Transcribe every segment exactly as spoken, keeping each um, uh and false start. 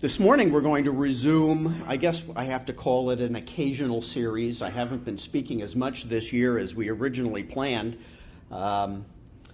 This morning we're going to resume, I guess I have to call it an occasional series. I haven't been speaking as much this year as we originally planned, um,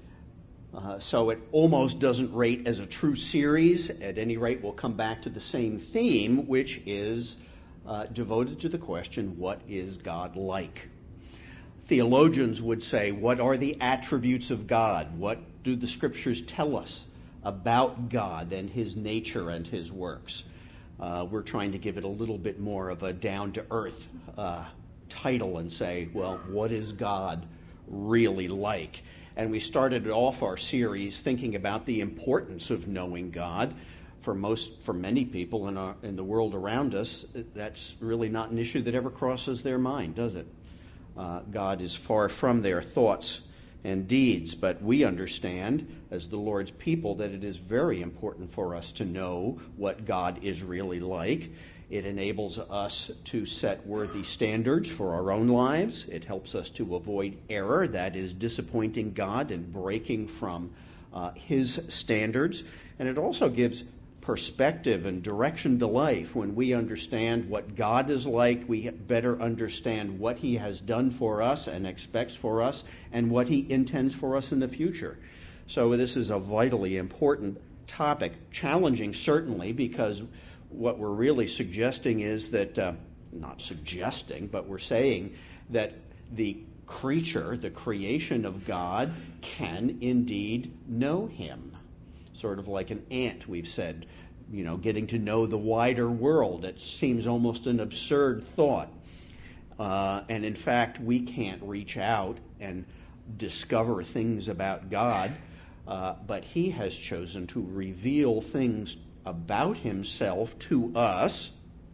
uh, so it almost doesn't rate as a true series. At any rate, we'll come back to the same theme, which is uh, devoted to the question, what is God like? Theologians would say, what are the attributes of God? What do the scriptures tell us about God and his nature and his works? Uh, we're trying to give it a little bit more of a down-to-earth uh, title and say, well, what is God really like? And we started off our series thinking about the importance of knowing God. For most, for many people in, our, in the world around us, that's really not an issue that ever crosses their mind, does it? Uh, God is far from their thoughts and deeds, but we understand as the Lord's people that it is very important for us to know what God is really like. It enables us to set worthy standards for our own lives. It helps us to avoid error, that is disappointing God and breaking from uh, his standards. And it also gives perspective and direction to life. When we understand what God is like, we better understand what he has done for us and expects for us and what he intends for us in the future. So this is a vitally important topic, challenging certainly, because what we're really suggesting is that, uh, not suggesting, but we're saying that the creature, the creation of God, can indeed know him. Sort of like an ant, we've said, you know, getting to know the wider world. It seems almost an absurd thought. Uh, and in fact, we can't reach out and discover things about God, uh, but he has chosen to reveal things about himself to us,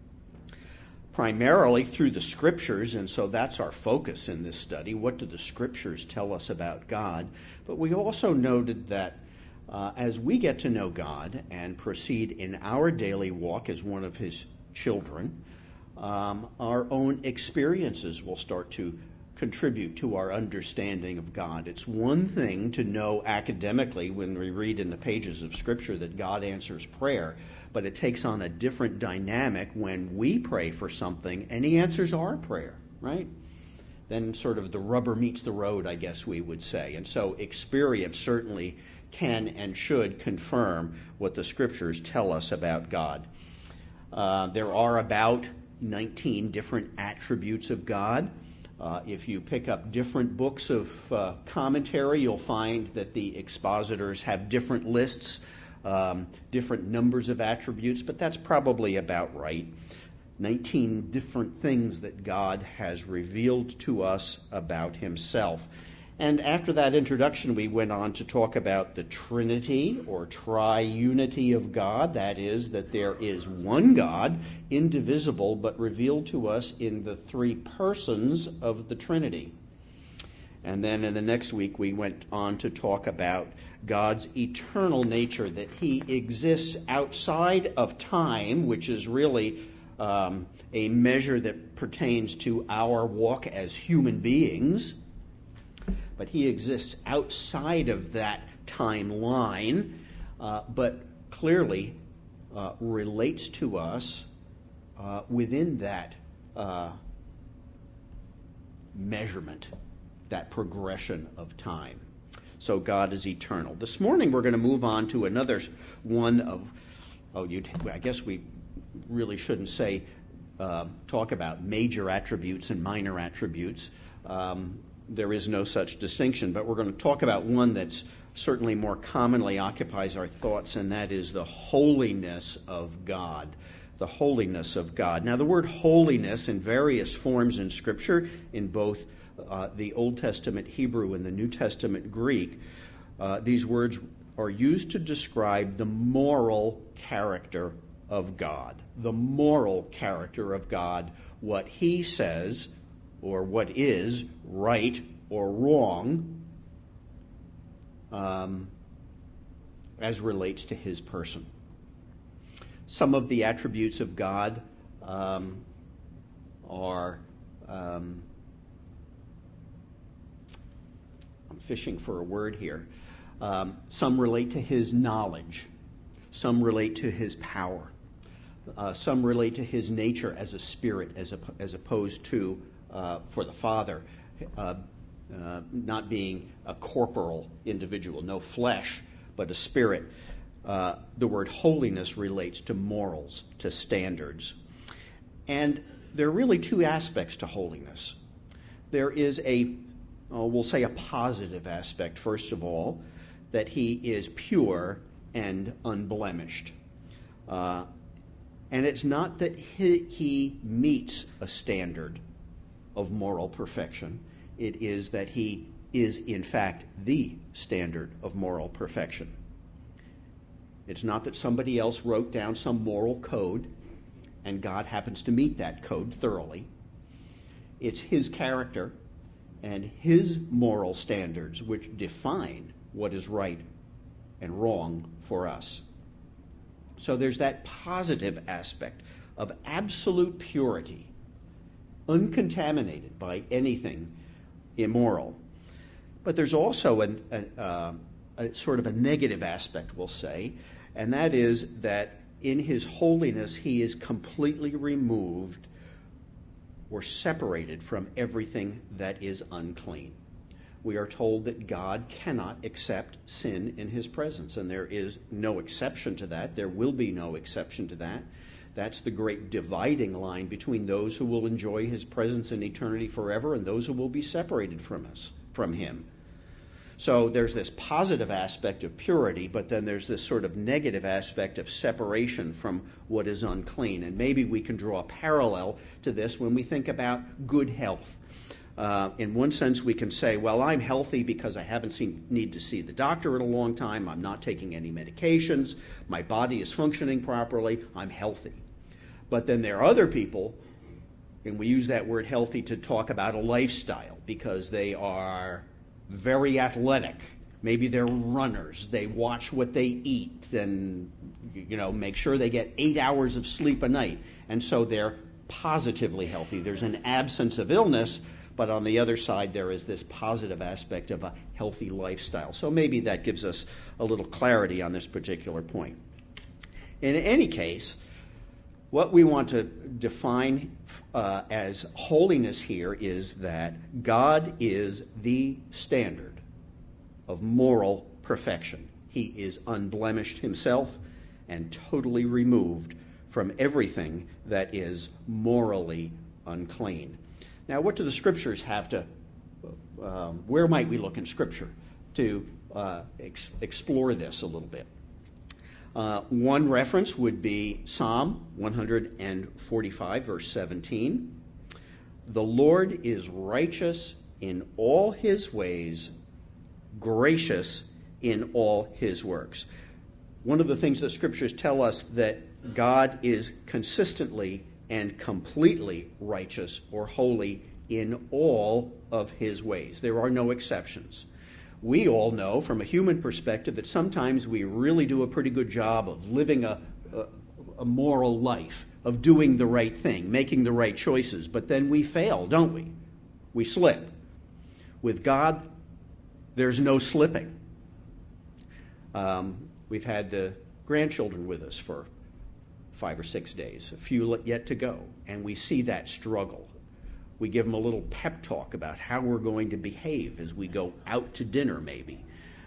primarily through the scriptures, and so that's our focus in this study. What do the scriptures tell us about God? But we also noted that Uh, as we get to know God and proceed in our daily walk as one of his children, um, our own experiences will start to contribute to our understanding of God. It's one thing to know academically when we read in the pages of Scripture that God answers prayer, but it takes on a different dynamic when we pray for something and he answers our prayer, right? Then sort of the rubber meets the road, I guess we would say. And so experience certainly can and should confirm what the scriptures tell us about God. Uh, there are about nineteen different attributes of God. Uh, if you pick up different books of uh, commentary, you'll find that the expositors have different lists, um, different numbers of attributes, but that's probably about right. nineteen different things that God has revealed to us about himself. And after that introduction, we went on to talk about the Trinity or triunity of God. That is, that there is one God, indivisible, but revealed to us in the three persons of the Trinity. And then in the next week, we went on to talk about God's eternal nature, that he exists outside of time, which is really um, a measure that pertains to our walk as human beings. But he exists outside of that timeline, uh, but clearly uh, relates to us uh, within that uh, measurement, that progression of time. So God is eternal. This morning we're going to move on to another one of, oh, you'd, I guess we really shouldn't say, uh, talk about major attributes and minor attributes. Um, There is no such distinction, but we're going to talk about one that's certainly more commonly occupies our thoughts, and that is the holiness of God. The holiness of God. Now, the word holiness in various forms in Scripture, in both uh, the Old Testament Hebrew and the New Testament Greek, uh, these words are used to describe the moral character of God. The moral character of God, what he says, or what is right or wrong um, as relates to his person. Some of the attributes of God um, are, um, I'm fishing for a word here, um, some relate to his knowledge, some relate to his power. Uh, some relate to his nature as a spirit, as, a, as opposed to, uh, for the Father, uh, uh, not being a corporal individual, no flesh, but a spirit. Uh, the word holiness relates to morals, to standards. And there are really two aspects to holiness. There is a, uh, we'll say a positive aspect, first of all, that he is pure and unblemished. Uh, and it's not that he, he meets a standard of moral perfection. It is that he is, in fact, the standard of moral perfection. It's not that somebody else wrote down some moral code and God happens to meet that code thoroughly. It's his character and his moral standards which define what is right and wrong for us. So there's that positive aspect of absolute purity, uncontaminated by anything immoral. But there's also an, a, uh, a sort of a negative aspect, we'll say, and that is that in his holiness he is completely removed or separated from everything that is unclean. We are told that God cannot accept sin in his presence, and there is no exception to that. There will be no exception to that. That's the great dividing line between those who will enjoy his presence in eternity forever and those who will be separated from us, from him. So there's this positive aspect of purity, but then there's this sort of negative aspect of separation from what is unclean. And maybe we can draw a parallel to this when we think about good health. Uh, in one sense, we can say, well, I'm healthy because I haven't seen, need to see the doctor in a long time. I'm not taking any medications. My body is functioning properly. I'm healthy. But then there are other people, and we use that word healthy to talk about a lifestyle because they are very athletic. Maybe they're runners. They watch what they eat and, you know, make sure they get eight hours of sleep a night. And so they're positively healthy. There's an absence of illness, but on the other side, there is this positive aspect of a healthy lifestyle. So maybe that gives us a little clarity on this particular point. In any case, what we want to define uh, as holiness here is that God is the standard of moral perfection. He is unblemished himself and totally removed from everything that is morally unclean. Now, what do the Scriptures have to, um, where might we look in Scripture to uh, ex- explore this a little bit? Uh, one reference would be Psalm one forty-five, verse seventeen. The Lord is righteous in all his ways, gracious in all his works. One of the things that Scriptures tell us that God is consistently and completely righteous or holy in all of his ways. There are no exceptions. We all know from a human perspective that sometimes we really do a pretty good job of living a, a, a moral life, of doing the right thing, making the right choices, but then we fail, don't we? We slip. With God, there's no slipping. Um, we've had the grandchildren with us for five or six days, a few yet to go, and we see that struggle. We give them a little pep talk about how we're going to behave as we go out to dinner, maybe.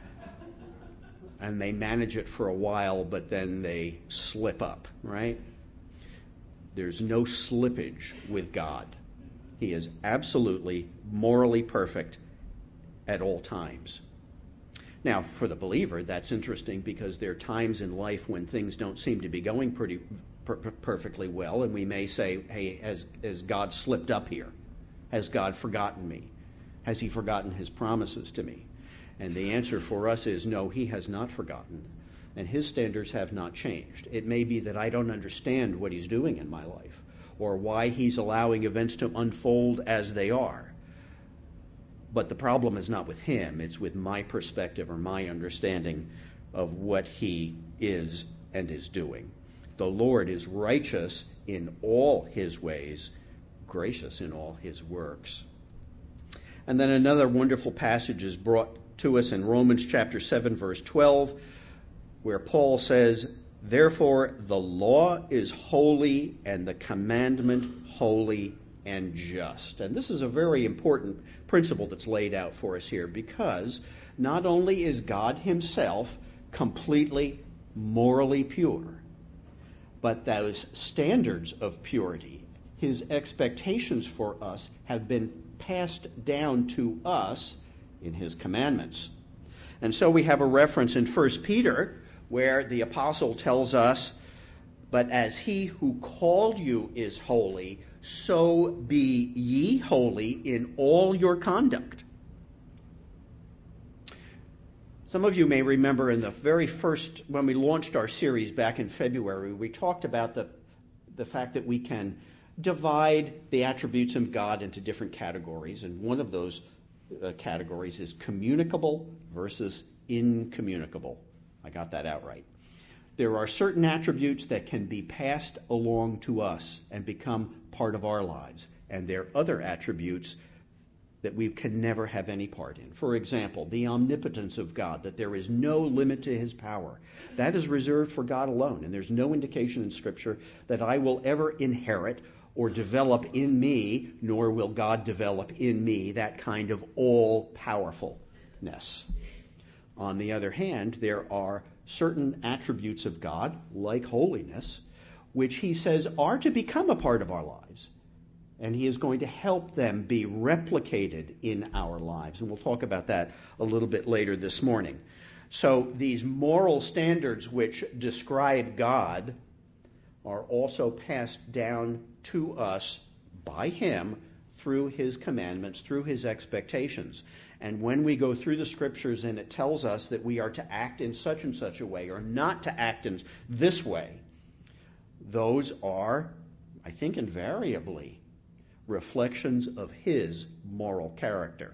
And they manage it for a while, but then they slip up, right? There's no slippage with God. He is absolutely morally perfect at all times. Now, for the believer, that's interesting because there are times in life when things don't seem to be going pretty per- perfectly well, and we may say, hey, has, has God slipped up here? Has God forgotten me? Has he forgotten his promises to me? And the answer for us is no, he has not forgotten, and his standards have not changed. It may be that I don't understand what he's doing in my life or why he's allowing events to unfold as they are. But the problem is not with him. It's with my perspective or my understanding of what he is and is doing. The Lord is righteous in all his ways, gracious in all his works. And then another wonderful passage is brought to us in Romans chapter seven, verse twelve, where Paul says, Therefore, the law is holy and the commandment holy and just. And this is a very important principle that's laid out for us here, because not only is God himself completely morally pure, but those standards of purity, his expectations for us, have been passed down to us in his commandments. And so we have a reference in First Peter where the apostle tells us, "But as he who called you is holy, so be ye holy in all your conduct." Some of you may remember in the very first, when we launched our series back in February, we talked about the, the fact that we can divide the attributes of God into different categories, and one of those uh, categories is communicable versus incommunicable. I got that out right. There are certain attributes that can be passed along to us and become part of our lives, and there are other attributes that we can never have any part in. For example, the omnipotence of God, that there is no limit to his power. That is reserved for God alone, and there's no indication in Scripture that I will ever inherit or develop in me, nor will God develop in me, that kind of all-powerfulness. On the other hand, there are certain attributes of God, like holiness, which he says are to become a part of our lives. And he is going to help them be replicated in our lives. And we'll talk about that a little bit later this morning. So these moral standards which describe God are also passed down to us by him through his commandments, through his expectations. And when we go through the Scriptures and it tells us that we are to act in such and such a way or not to act in this way, those are, I think, invariably reflections of his moral character.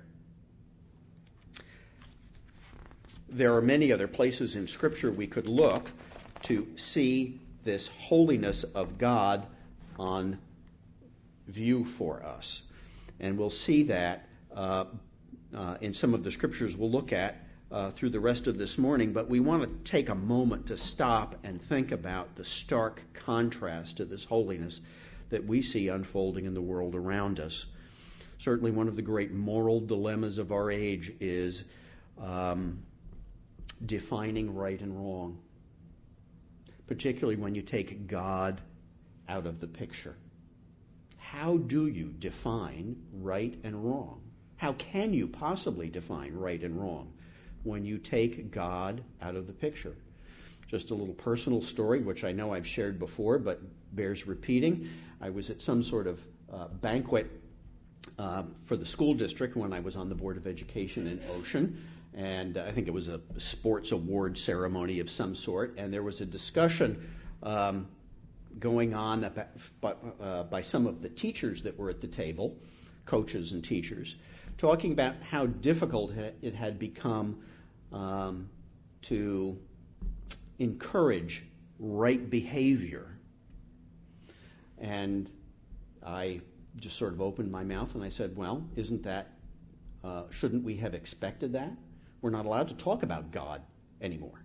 There are many other places in Scripture we could look to see this holiness of God on view for us. And we'll see that uh, uh, in some of the Scriptures we'll look at uh, through the rest of this morning. But we want to take a moment to stop and think about the stark contrast to this holiness that we see unfolding in the world around us. Certainly one of the great moral dilemmas of our age is um, defining right and wrong, particularly when you take God out of the picture. How do you define right and wrong? How can you possibly define right and wrong when you take God out of the picture? Just a little personal story, which I know I've shared before, but bears repeating. I was at some sort of uh, banquet uh, for the school district when I was on the Board of Education in Ocean, and I think it was a sports award ceremony of some sort, and there was a discussion um, going on about, by, uh, by some of the teachers that were at the table, coaches and teachers, talking about how difficult it had become um, to encourage right behavior. And I just sort of opened my mouth and I said, well, isn't that, uh, shouldn't we have expected that? We're not allowed to talk about God anymore.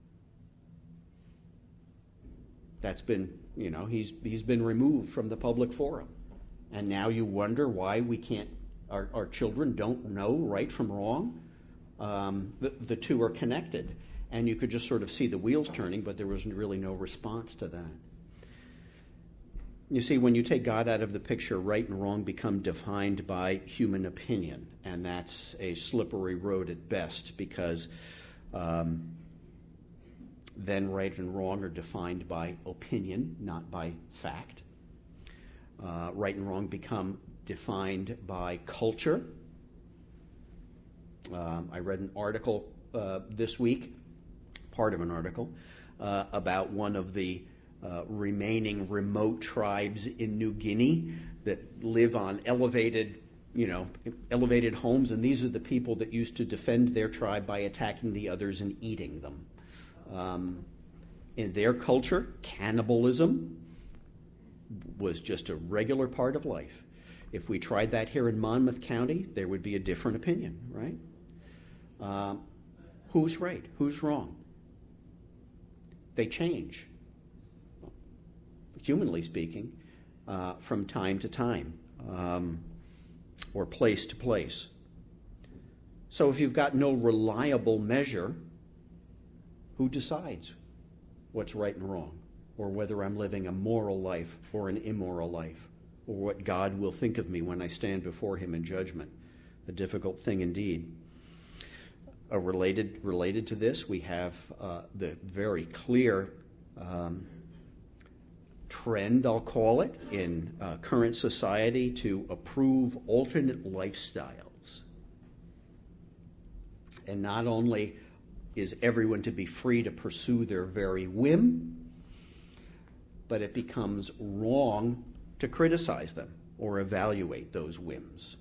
That's been, you know, he's he's been removed from the public forum. And now you wonder why we can't, our, our children don't know right from wrong. Um, the, the two are connected. And you could just sort of see the wheels turning, but there was really no response to that. You see, when you take God out of the picture, right and wrong become defined by human opinion, and that's a slippery road at best, because um, then right and wrong are defined by opinion, not by fact. Uh, right and wrong become defined by culture. Um, I read an article uh, this week, part of an article, uh, about one of the Uh, remaining remote tribes in New Guinea that live on elevated, you know, elevated homes, and these are the people that used to defend their tribe by attacking the others and eating them. Um, in their culture, cannibalism was just a regular part of life. If we tried that here in Monmouth County, there would be a different opinion, right? Um, who's right? Who's wrong? They change. humanly speaking, uh, from time to time, um, or place to place. So if you've got no reliable measure, who decides what's right and wrong, or whether I'm living a moral life or an immoral life, or what God will think of me when I stand before him in judgment? A difficult thing indeed. Uh, related, related to this, we have uh, the very clear um, trend, I'll call it, in uh, current society to approve alternate lifestyles. And not only is everyone to be free to pursue their very whim, but it becomes wrong to criticize them or evaluate those whims.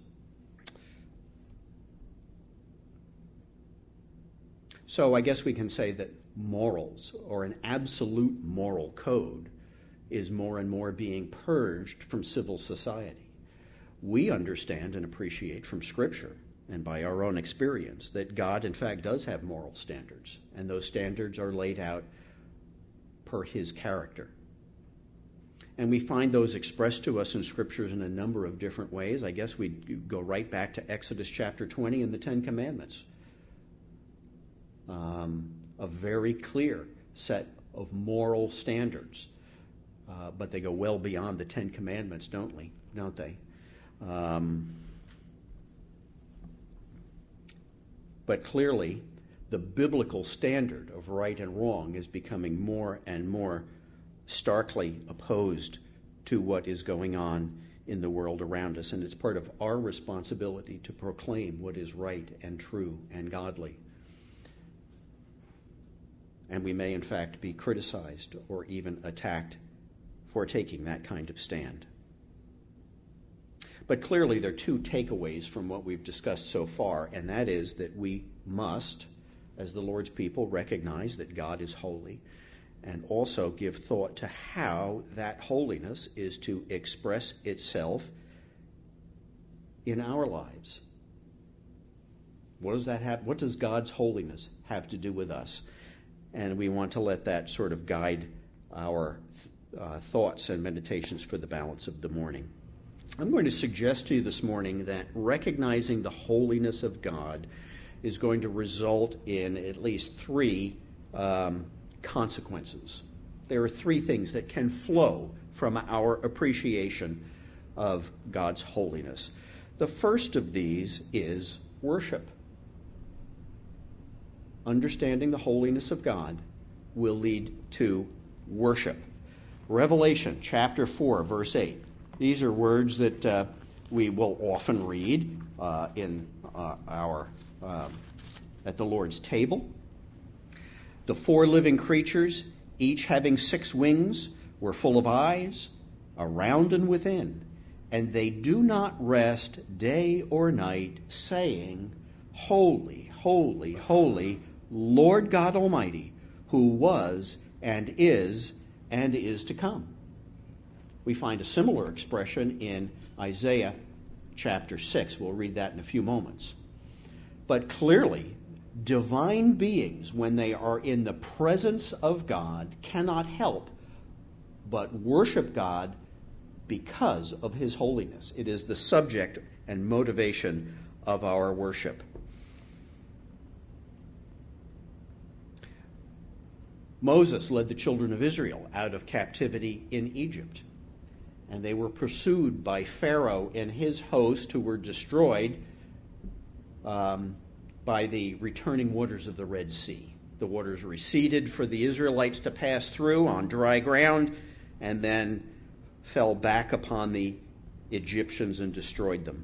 So I guess we can say that morals, or an absolute moral code, is more and more being purged from civil society. We understand and appreciate from Scripture and by our own experience that God, in fact, does have moral standards, and those standards are laid out per his character. And we find those expressed to us in Scriptures in a number of different ways. I guess we'd go right back to Exodus chapter twenty and the Ten Commandments. Um, a very clear set of moral standards. Uh, but they go well beyond the Ten Commandments, don't we? Don't they? Um, but clearly, the biblical standard of right and wrong is becoming more and more starkly opposed to what is going on in the world around us. And it's part of our responsibility to proclaim what is right and true and godly. And we may, in fact, be criticized or even attacked for taking that kind of stand. But clearly there are two takeaways from what we've discussed so far, and that is that we must, as the Lord's people, recognize that God is holy, and also give thought to how that holiness is to express itself in our lives. What does that have? What does God's holiness have to do with us? And we want to let that sort of guide our uh, thoughts and meditations for the balance of the morning. I'm going to suggest to you this morning that recognizing the holiness of God is going to result in at least three um, consequences. There are three things that can flow from our appreciation of God's holiness. The first of these is worship. Understanding the holiness of God will lead to worship. Revelation chapter four, verse eight. These are words that uh, we will often read uh, in uh, our uh, at the Lord's table. The four living creatures, each having six wings, were full of eyes around and within, and they do not rest day or night, saying, Holy, holy, holy, Lord God Almighty, who was and is and is to come. We find a similar expression in Isaiah chapter six. We'll read that in a few moments. But clearly, divine beings, when they are in the presence of God, cannot help but worship God because of his holiness. It is the subject and motivation of our worship. Moses led the children of Israel out of captivity in Egypt, and they were pursued by Pharaoh and his host, who were destroyed um, by the returning waters of the Red Sea. The waters receded for the Israelites to pass through on dry ground, and then fell back upon the Egyptians and destroyed them.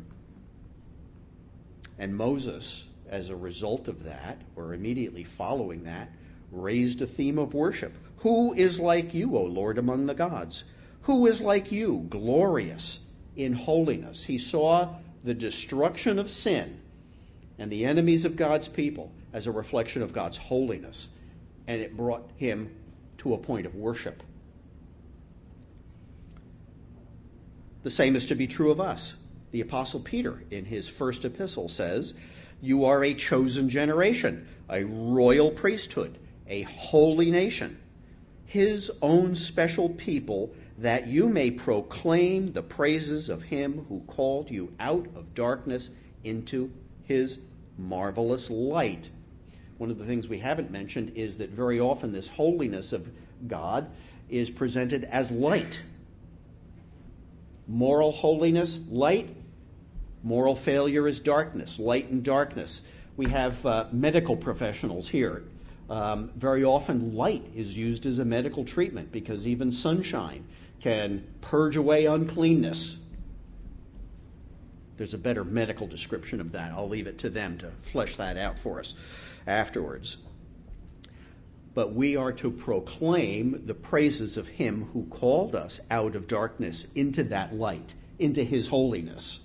And Moses, as a result of that, or immediately following that, raised a theme of worship. Who is like you, O Lord, among the gods? Who is like you, glorious in holiness? He saw the destruction of sin and the enemies of God's people as a reflection of God's holiness, and it brought him to a point of worship. The same is to be true of us. The Apostle Peter, in his first epistle, says, You are a chosen generation, a royal priesthood, a holy nation, his own special people, that you may proclaim the praises of him who called you out of darkness into his marvelous light. One of the things we haven't mentioned is that very often this holiness of God is presented as light. Moral holiness, light. Moral failure is darkness, light and darkness. We have uh, medical professionals here. Um, very often light is used as a medical treatment because even sunshine can purge away uncleanness. There's a better medical description of that. I'll leave it to them to flesh that out for us afterwards. But we are to proclaim the praises of him who called us out of darkness into that light, into his holiness.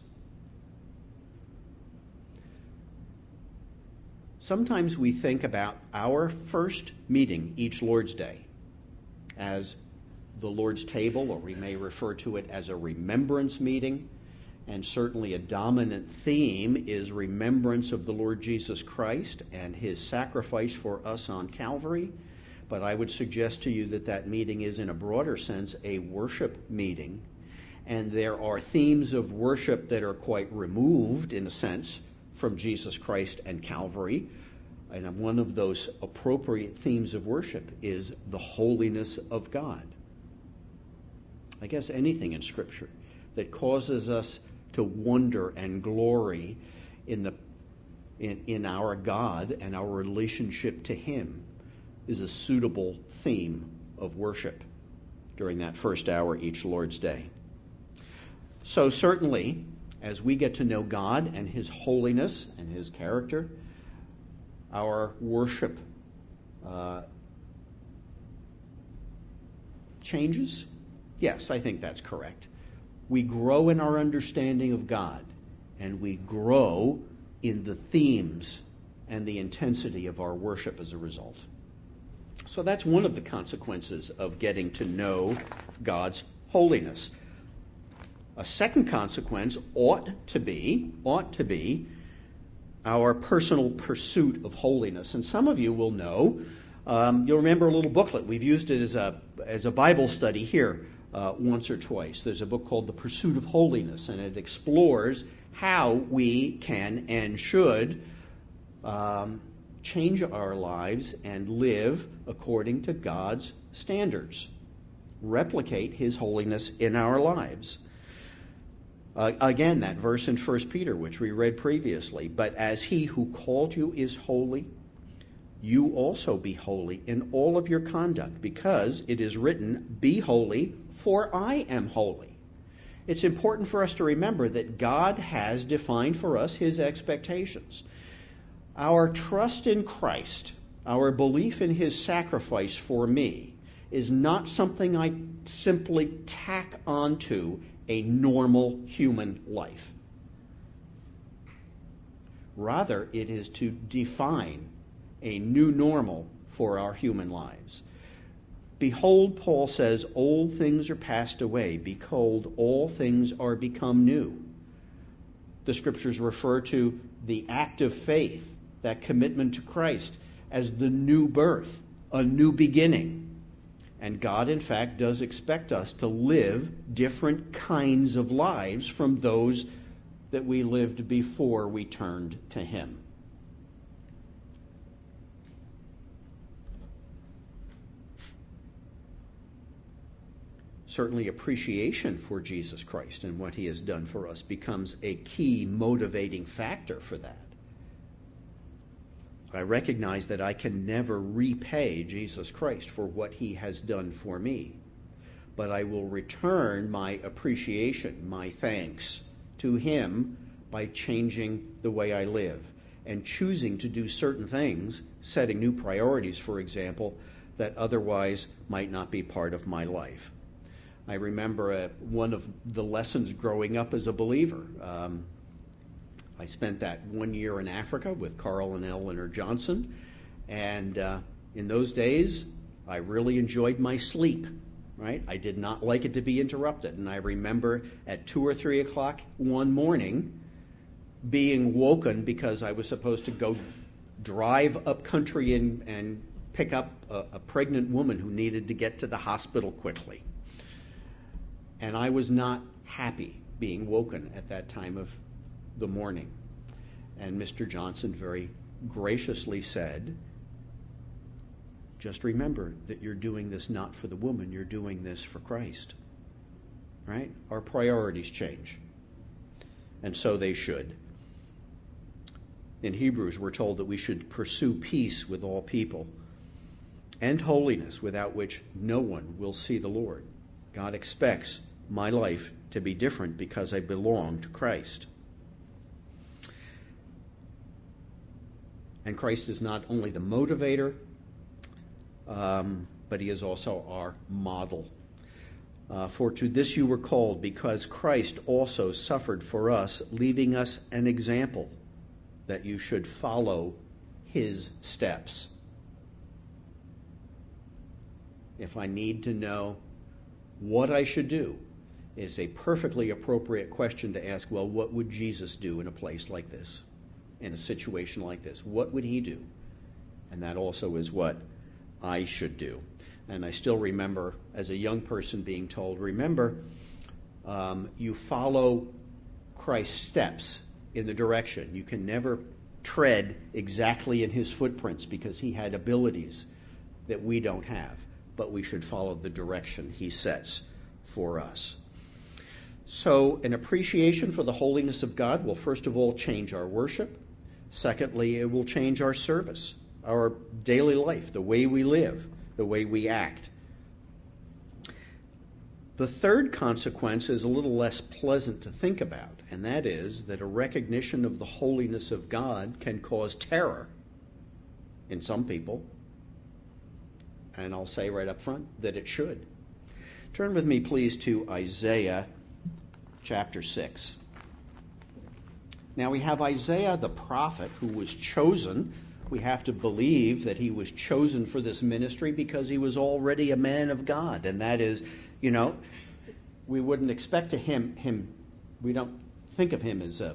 Sometimes we think about our first meeting each Lord's Day as the Lord's table, or we may refer to it as a remembrance meeting. And certainly a dominant theme is remembrance of the Lord Jesus Christ and his sacrifice for us on Calvary. But I would suggest to you that that meeting is, in a broader sense, a worship meeting. And there are themes of worship that are quite removed, in a sense, from Jesus Christ and Calvary. And one of those appropriate themes of worship is the holiness of God. I guess anything in Scripture that causes us to wonder and glory in the in, in our God and our relationship to him is a suitable theme of worship during that first hour each Lord's Day. So certainly, as we get to know God and his holiness and his character, our worship uh, changes. Yes, I think that's correct. We grow in our understanding of God, and we grow in the themes and the intensity of our worship as a result. So that's one of the consequences of getting to know God's holiness. A second consequence ought to be, ought to be our personal pursuit of holiness. And some of you will know, um, you'll remember a little booklet. We've used it as a, as a Bible study here uh, once or twice. There's a book called The Pursuit of Holiness, and it explores how we can and should um, change our lives and live according to God's standards. Replicate his holiness in our lives. Uh, again, that verse in First Peter, which we read previously, but as he who called you is holy, you also be holy in all of your conduct, because it is written, be holy, for I am holy. It's important for us to remember that God has defined for us his expectations. Our trust in Christ, our belief in his sacrifice for me, is not something I simply tack onto a normal human life. Rather, it is to define a new normal for our human lives. Behold, Paul says, old things are passed away. Behold, all things are become new. The scriptures refer to the act of faith, that commitment to Christ, as the new birth, a new beginning. And God, in fact, does expect us to live different kinds of lives from those that we lived before we turned to him. Certainly appreciation for Jesus Christ and what he has done for us becomes a key motivating factor for that. I recognize that I can never repay Jesus Christ for what he has done for me, but I will return my appreciation, my thanks to him by changing the way I live and choosing to do certain things, setting new priorities, for example, that otherwise might not be part of my life. I remember uh, one of the lessons growing up as a believer. Um, I spent that one year in Africa with Carl and Eleanor Johnson, and uh, in those days, I really enjoyed my sleep, right? I did not like it to be interrupted, and I remember at two or three o'clock one morning being woken because I was supposed to go drive up country and, and pick up a, a pregnant woman who needed to get to the hospital quickly. And I was not happy being woken at that time of the morning. And Mister Johnson very graciously said, just remember that you're doing this not for the woman, you're doing this for Christ. Right? Our priorities change. And so they should. In Hebrews, we're told that we should pursue peace with all people and holiness, without which no one will see the Lord. God expects my life to be different because I belong to Christ. And Christ is not only the motivator, um, but he is also our model. Uh, for to this you were called, because Christ also suffered for us, leaving us an example that you should follow his steps. If I need to know what I should do, it's a perfectly appropriate question to ask, well, what would Jesus do in a place like this, in a situation like this? What would he do? And that also is what I should do. And I still remember, as a young person, being told, remember, um, you follow Christ's steps in the direction. You can never tread exactly in his footprints because he had abilities that we don't have, but we should follow the direction he sets for us. So an appreciation for the holiness of God will first of all change our worship. Secondly, it will change our service, our daily life, the way we live, the way we act. The third consequence is a little less pleasant to think about, and that is that a recognition of the holiness of God can cause terror in some people. And I'll say right up front that it should. Turn with me, please, to Isaiah chapter six. Now we have Isaiah the prophet who was chosen. We have to believe that he was chosen for this ministry because he was already a man of God. And that is, you know, we wouldn't expect to him, him we don't think of him as a,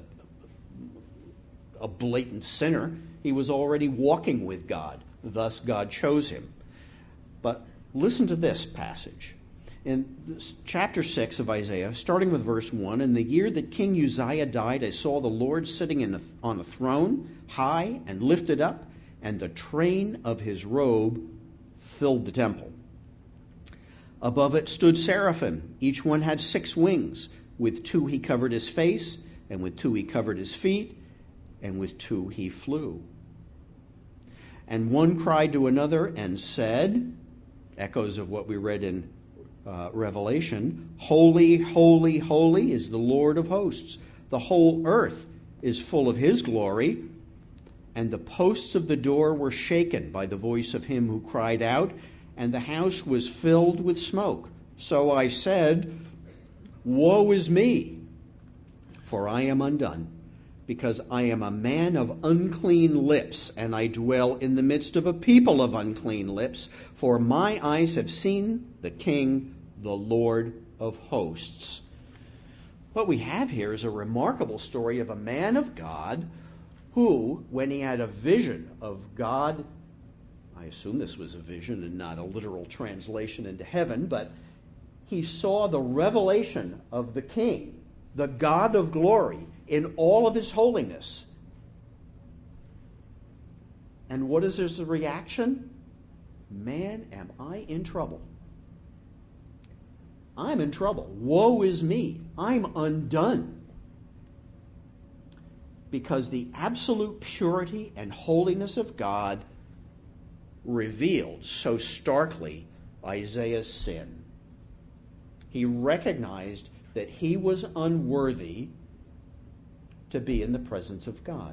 a blatant sinner. He was already walking with God. Thus, God chose him. But listen to this passage. In this, chapter six of Isaiah, starting with verse one, in the year that King Uzziah died, I saw the Lord sitting in a, on a throne, high and lifted up, and the train of his robe filled the temple. Above it stood seraphim. Each one had six wings. With two he covered his face, and with two he covered his feet, and with two he flew. And one cried to another and said, echoes of what we read in uh, Revelation, Holy, holy, holy is the Lord of hosts. The whole earth is full of his glory. And the posts of the door were shaken by the voice of him who cried out, and the house was filled with smoke. So I said, Woe is me, for I am undone, because I am a man of unclean lips, and I dwell in the midst of a people of unclean lips, for my eyes have seen the King, the Lord of hosts. What we have here is a remarkable story of a man of God who, when he had a vision of God, I assume this was a vision and not a literal translation into heaven, but he saw the revelation of the King, the God of glory, in all of his holiness. And what is his reaction? Man, am I in trouble. I'm in trouble. Woe is me. I'm undone. Because the absolute purity and holiness of God revealed so starkly Isaiah's sin. He recognized that he was unworthy to be in the presence of God.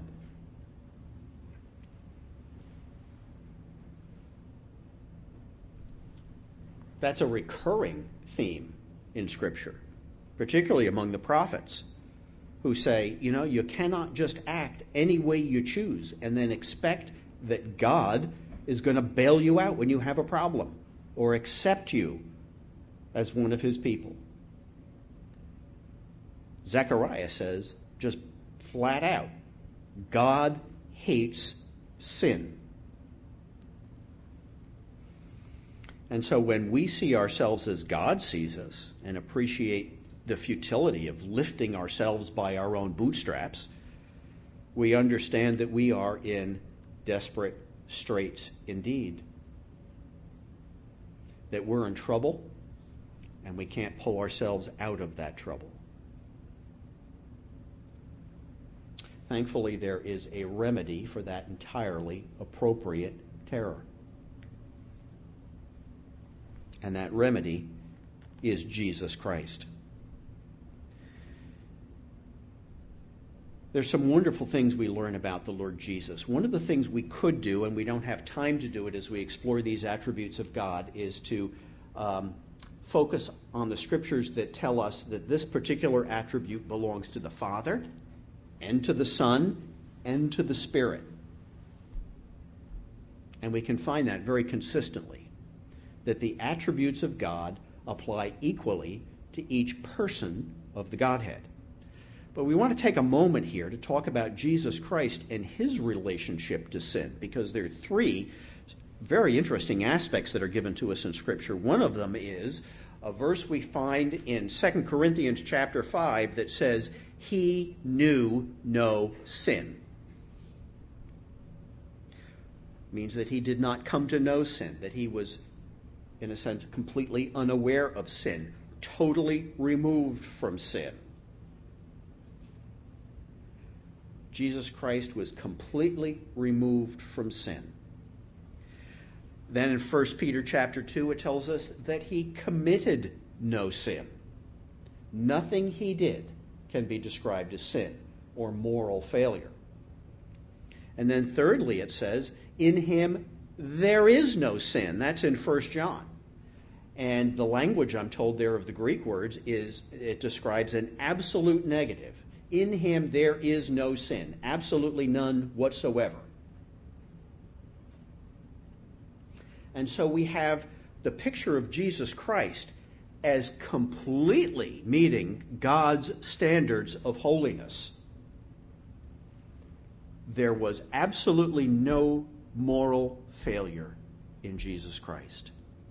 That's a recurring theme in Scripture, particularly among the prophets, who say, you know, you cannot just act any way you choose and then expect that God is going to bail you out when you have a problem or accept you as one of his people. Zechariah says, just flat out, God hates sin. And so when we see ourselves as God sees us and appreciate the futility of lifting ourselves by our own bootstraps, we understand that we are in desperate straits indeed. That we're in trouble and we can't pull ourselves out of that trouble. Thankfully, there is a remedy for that entirely appropriate terror. And that remedy is Jesus Christ. There's some wonderful things we learn about the Lord Jesus. One of the things we could do, and we don't have time to do it as we explore these attributes of God, is to um, focus on the scriptures that tell us that this particular attribute belongs to the Father, and to the Son, and to the Spirit. And we can find that very consistently, that the attributes of God apply equally to each person of the Godhead. But we want to take a moment here to talk about Jesus Christ and his relationship to sin, because there are three very interesting aspects that are given to us in Scripture. One of them is a verse we find in Second Corinthians chapter five that says, "He knew no sin." It means that he did not come to know sin, that he was, in a sense, completely unaware of sin, totally removed from sin. Jesus Christ was completely removed from sin. Then in First Peter chapter two, it tells us that he committed no sin. Nothing he did can be described as sin or moral failure. And then thirdly, it says, in him there is no sin. That's in First John. And the language, I'm told there, of the Greek words is, it describes an absolute negative. In him there is no sin, absolutely none whatsoever. And so we have the picture of Jesus Christ as completely meeting God's standards of holiness. There was absolutely no moral failure in Jesus Christ.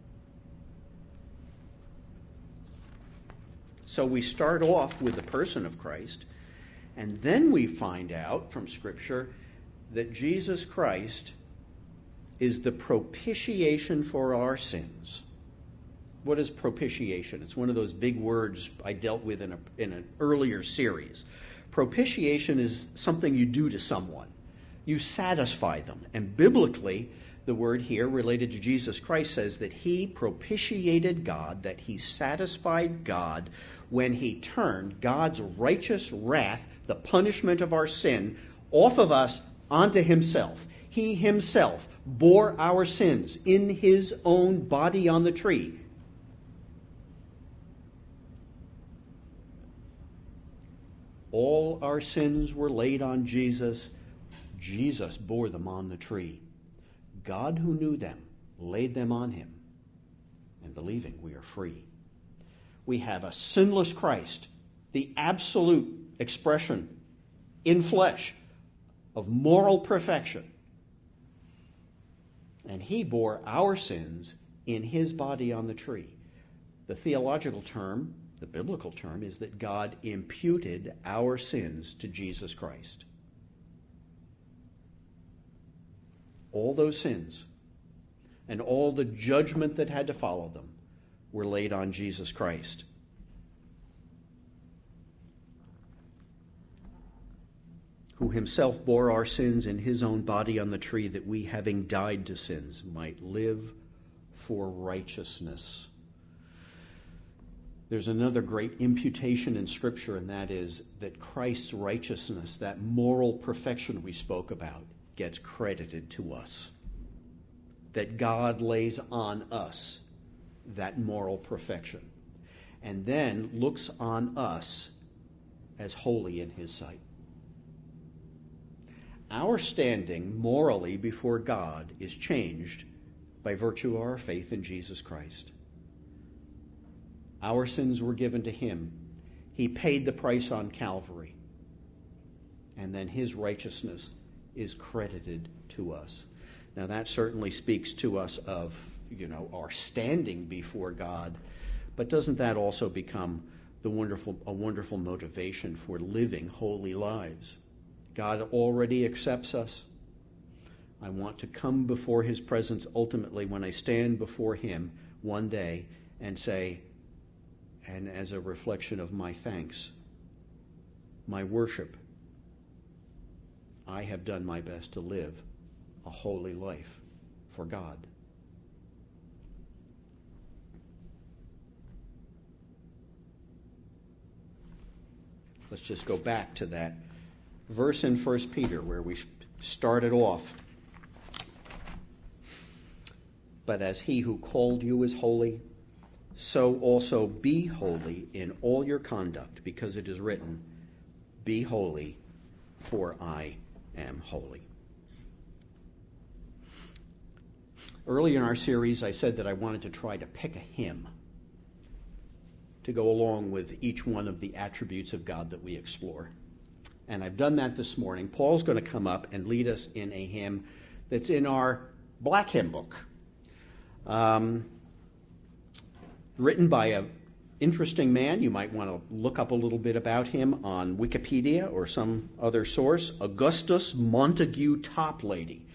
So we start off with the person of Christ, and then we find out from Scripture that Jesus Christ is the propitiation for our sins. What is propitiation? It's one of those big words I dealt with in, a, in an earlier series. Propitiation is something you do to someone. You satisfy them. And biblically, the word here related to Jesus Christ says that he propitiated God, that he satisfied God when he turned God's righteous wrath, the punishment of our sin, off of us onto himself. He himself bore our sins in his own body on the tree. All our sins were laid on Jesus. Jesus bore them on the tree. God, who knew them, laid them on him. And believing, we are free. We have a sinless Christ, the absolute expression in flesh of moral perfection. And he bore our sins in his body on the tree. The theological term, the biblical term, is that God imputed our sins to Jesus Christ. All those sins and all the judgment that had to follow them were laid on Jesus Christ. Who himself bore our sins in his own body on the tree, that we, having died to sins, might live for righteousness. There's another great imputation in Scripture, and that is that Christ's righteousness, that moral perfection we spoke about, gets credited to us. That God lays on us that moral perfection, and then looks on us as holy in his sight. Our standing morally before God is changed by virtue of our faith in Jesus Christ. Our sins were given to him. He paid the price on Calvary. And then his righteousness is credited to us. Now that certainly speaks to us of, you know, our standing before God, but doesn't that also become the wonderful a wonderful motivation for living holy lives? God already accepts us. I want to come before his presence ultimately when I stand before him one day and say, and as a reflection of my thanks, my worship, I have done my best to live a holy life for God. Let's just go back to that verse in First Peter where we started off. But as he who called you is holy, so also be holy in all your conduct, because it is written, be holy, for I am holy. Early in our series, I said that I wanted to try to pick a hymn to go along with each one of the attributes of God that we explore. And I've done that this morning. Paul's going to come up and lead us in a hymn that's in our black hymn book. Um, written by an interesting man. You might want to look up a little bit about him on Wikipedia or some other source. Augustus Montague Toplady.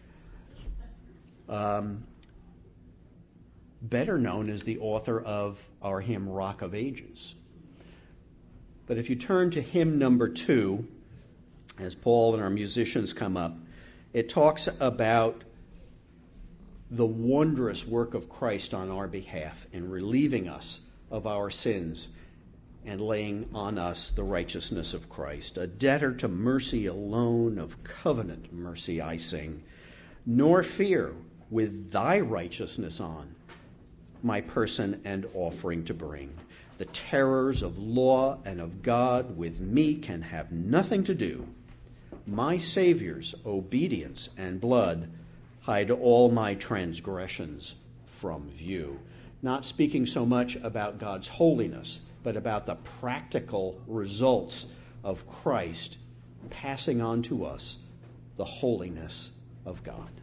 Um, better known as the author of our hymn Rock of Ages. But if you turn to hymn number two, as Paul and our musicians come up, it talks about the wondrous work of Christ on our behalf in relieving us of our sins and laying on us the righteousness of Christ. A debtor to mercy alone, of covenant mercy I sing, nor fear with thy righteousness on my person and offering to bring. The terrors of law and of God with me can have nothing to do. My Savior's obedience and blood hide all my transgressions from view. Not speaking so much about God's holiness, but about the practical results of Christ passing on to us the holiness of God.